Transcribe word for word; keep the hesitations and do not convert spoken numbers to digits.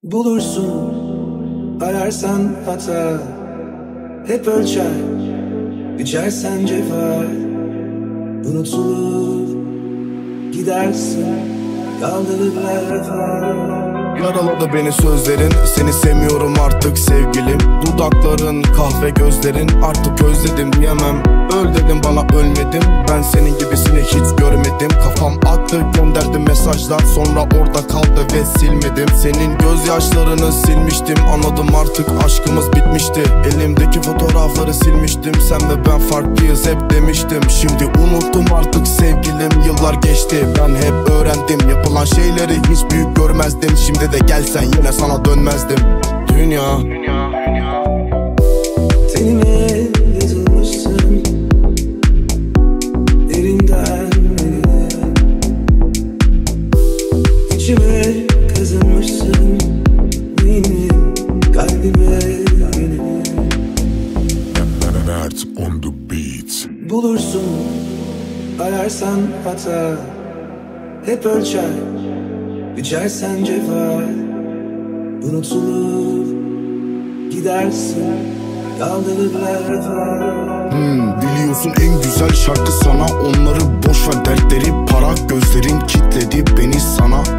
Bulursun ararsan hata, hep ölçer biçersen cefa. Unutulur gidersin, kaldırırlar vefa. Yaraladı beni sözlerin, seni sevmiyorum artık sevgilim. Dudakların, kahve gözlerin, artık özledim diyemem. Öl dedim bana ölmedim, ben senin gibisini hiç görmedim. Kafam attı gönderdim mesajlar, sonra orada kaldı ve silmedim. Senin gözyaşlarını silmiştim, anladım artık aşkımız bitmişti. Elimdeki fotoğrafları silmiştim, sen ve ben farklıyız hep demiştim. Şimdi unuttum artık sevgilim, yıllar geçti, ben hep öğrendim. Yapılan şeyleri hiç büyük görmezdim, şimdi de gelsen yine sana dönmezdim. Dünya, dünya, dünya. Tenime yazılmışsın, derinden derine. İçime kazınmışsın, benim kalbime yine. Nerds on the beat. Bulursun ararsan hata, hep ölçer biçersen cefa. Unutulur gidersin, kaldırırlar vefa. Hmm, biliyorsun en güzel şarkı sana, onları boş ver dertleri. Para gözlerin kitledi beni sana.